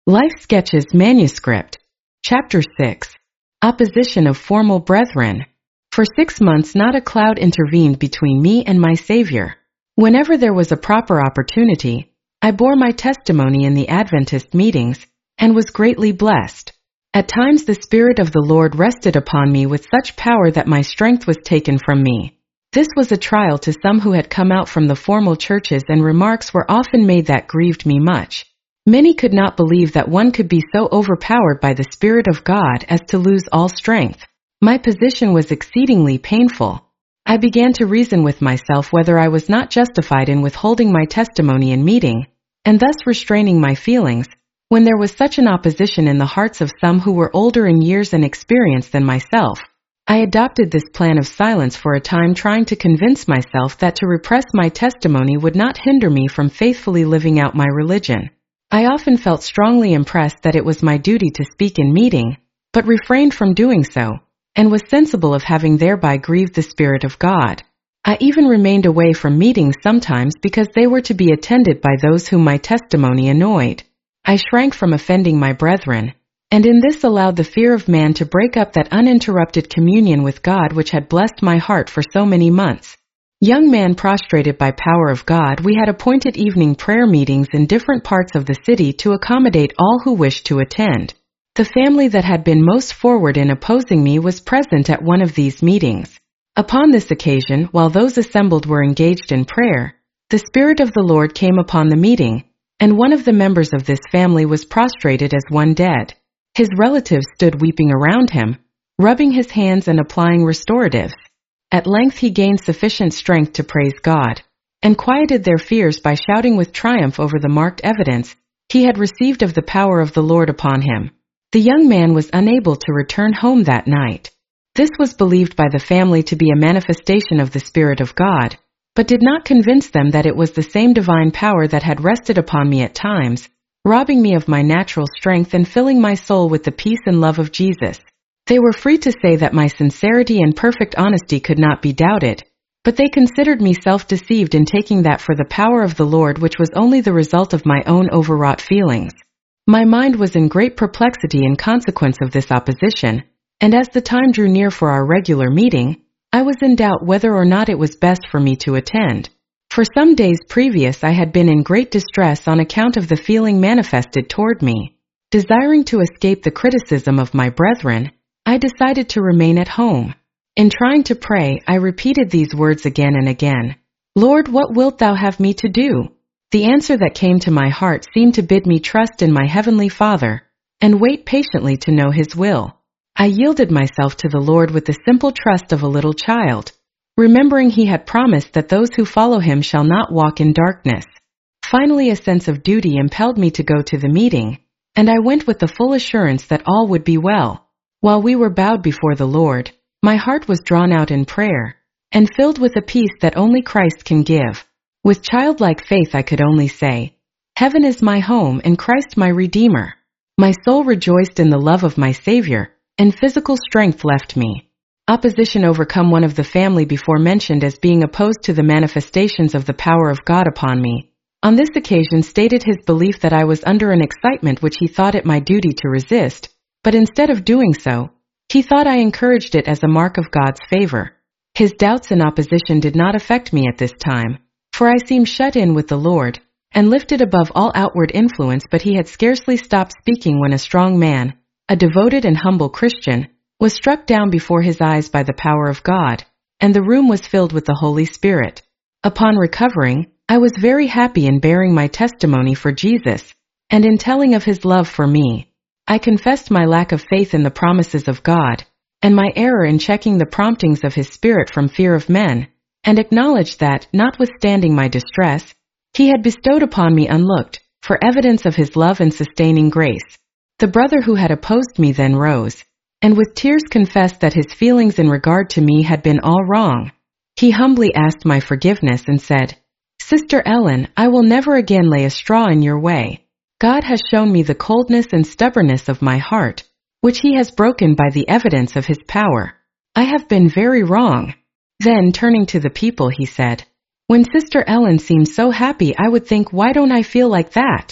Life Sketches Manuscript. Chapter 6. Opposition of Formal Brethren. For 6 months not a cloud intervened between me and my Savior. Whenever there was a proper opportunity, I bore my testimony in the Adventist meetings, and was greatly blessed. At times the Spirit of the Lord rested upon me with such power that my strength was taken from me. This was a trial to some who had come out from the formal churches, and remarks were often made that grieved me much. Many could not believe that one could be so overpowered by the Spirit of God as to lose all strength. My position was exceedingly painful. I began to reason with myself whether I was not justified in withholding my testimony in meeting, and thus restraining my feelings, when there was such an opposition in the hearts of some who were older in years and experience than myself. I adopted this plan of silence for a time, trying to convince myself that to repress my testimony would not hinder me from faithfully living out my religion. I often felt strongly impressed that it was my duty to speak in meeting, but refrained from doing so, and was sensible of having thereby grieved the Spirit of God. I even remained away from meetings sometimes because they were to be attended by those whom my testimony annoyed. I shrank from offending my brethren, and in this allowed the fear of man to break up that uninterrupted communion with God which had blessed my heart for so many months. Young man prostrated by power of God, we had appointed evening prayer meetings in different parts of the city to accommodate all who wished to attend. The family that had been most forward in opposing me was present at one of these meetings. Upon this occasion, while those assembled were engaged in prayer, the Spirit of the Lord came upon the meeting, and one of the members of this family was prostrated as one dead. His relatives stood weeping around him, rubbing his hands and applying restoratives. At length he gained sufficient strength to praise God, and quieted their fears by shouting with triumph over the marked evidence he had received of the power of the Lord upon him. The young man was unable to return home that night. This was believed by the family to be a manifestation of the Spirit of God, but did not convince them that it was the same divine power that had rested upon me at times, robbing me of my natural strength and filling my soul with the peace and love of Jesus. They were free to say that my sincerity and perfect honesty could not be doubted, but they considered me self-deceived in taking that for the power of the Lord, which was only the result of my own overwrought feelings. My mind was in great perplexity in consequence of this opposition, and as the time drew near for our regular meeting, I was in doubt whether or not it was best for me to attend. For some days previous I had been in great distress on account of the feeling manifested toward me. Desiring to escape the criticism of my brethren, I decided to remain at home. In trying to pray, I repeated these words again and again. Lord, what wilt thou have me to do? The answer that came to my heart seemed to bid me trust in my heavenly Father, and wait patiently to know his will. I yielded myself to the Lord with the simple trust of a little child, remembering he had promised that those who follow him shall not walk in darkness. Finally, a sense of duty impelled me to go to the meeting, and I went with the full assurance that all would be well. While we were bowed before the Lord, my heart was drawn out in prayer, and filled with a peace that only Christ can give. With childlike faith I could only say, Heaven is my home and Christ my Redeemer. My soul rejoiced in the love of my Savior, and physical strength left me. Opposition overcome one of the family before mentioned as being opposed to the manifestations of the power of God upon me. On this occasion stated his belief that I was under an excitement which he thought it my duty to resist, but instead of doing so, he thought I encouraged it as a mark of God's favor. His doubts and opposition did not affect me at this time, for I seemed shut in with the Lord, and lifted above all outward influence. But he had scarcely stopped speaking when a strong man, a devoted and humble Christian, was struck down before his eyes by the power of God, and the room was filled with the Holy Spirit. Upon recovering, I was very happy in bearing my testimony for Jesus, and in telling of his love for me. I confessed my lack of faith in the promises of God, and my error in checking the promptings of his Spirit from fear of men, and acknowledged that, notwithstanding my distress, he had bestowed upon me unlooked for evidence of his love and sustaining grace. The brother who had opposed me then rose, and with tears confessed that his feelings in regard to me had been all wrong. He humbly asked my forgiveness and said, Sister Ellen, I will never again lay a straw in your way. God has shown me the coldness and stubbornness of my heart, which he has broken by the evidence of his power. I have been very wrong. Then, turning to the people, he said, When Sister Ellen seems so happy, I would think, why don't I feel like that?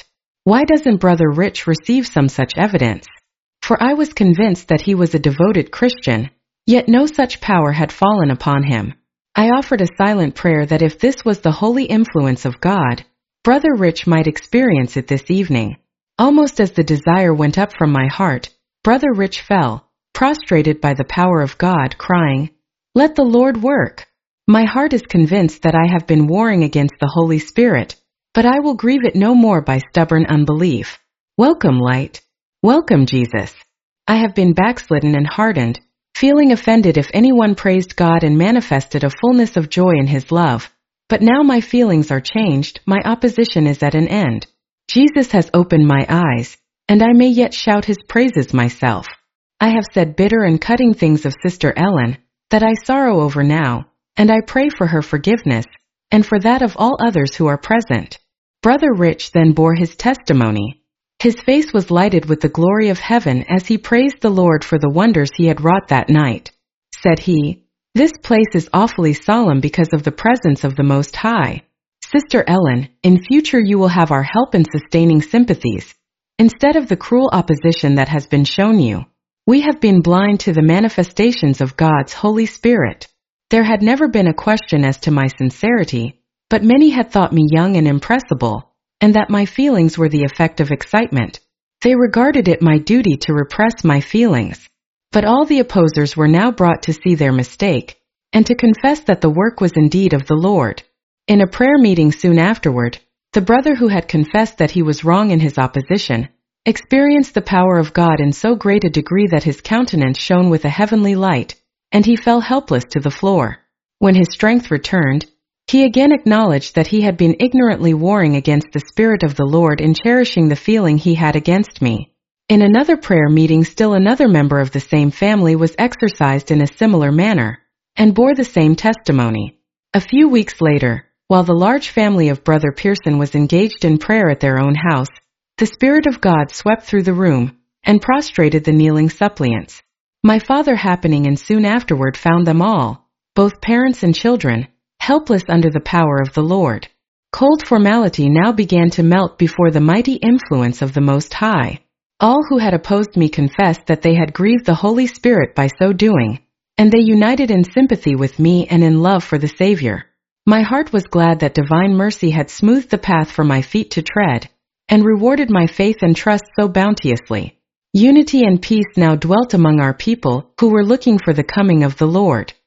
Why doesn't Brother Rich receive some such evidence? For I was convinced that he was a devoted Christian, yet no such power had fallen upon him. I offered a silent prayer that if this was the holy influence of God, Brother Rich might experience it this evening. Almost as the desire went up from my heart, Brother Rich fell, prostrated by the power of God, crying, "Let the Lord work." My heart is convinced that I have been warring against the Holy Spirit, but I will grieve it no more by stubborn unbelief. Welcome, light. Welcome, Jesus. I have been backslidden and hardened, feeling offended if anyone praised God and manifested a fullness of joy in His love. But now my feelings are changed, my opposition is at an end. Jesus has opened my eyes, and I may yet shout His praises myself. I have said bitter and cutting things of Sister Ellen, that I sorrow over now, and I pray for her forgiveness, and for that of all others who are present. Brother Rich then bore his testimony. His face was lighted with the glory of heaven as he praised the Lord for the wonders he had wrought that night. Said he, "This place is awfully solemn because of the presence of the Most High. Sister Ellen, in future you will have our help in sustaining sympathies, instead of the cruel opposition that has been shown you. We have been blind to the manifestations of God's Holy Spirit. There had never been a question as to my sincerity, but many had thought me young and impressible, and that my feelings were the effect of excitement. They regarded it my duty to repress my feelings. But all the opposers were now brought to see their mistake, and to confess that the work was indeed of the Lord. In a prayer meeting soon afterward, the brother who had confessed that he was wrong in his opposition, experienced the power of God in so great a degree that his countenance shone with a heavenly light, and he fell helpless to the floor. When his strength returned, he again acknowledged that he had been ignorantly warring against the Spirit of the Lord in cherishing the feeling he had against me. In another prayer meeting still another member of the same family was exercised in a similar manner, and bore the same testimony. A few weeks later, while the large family of Brother Pearson was engaged in prayer at their own house, the Spirit of God swept through the room, and prostrated the kneeling suppliants. My father happening in soon afterward found them all, both parents and children, helpless under the power of the Lord. Cold formality now began to melt before the mighty influence of the Most High. All who had opposed me confessed that they had grieved the Holy Spirit by so doing, and they united in sympathy with me and in love for the Savior. My heart was glad that divine mercy had smoothed the path for my feet to tread, and rewarded my faith and trust so bounteously. Unity and peace now dwelt among our people, who were looking for the coming of the Lord.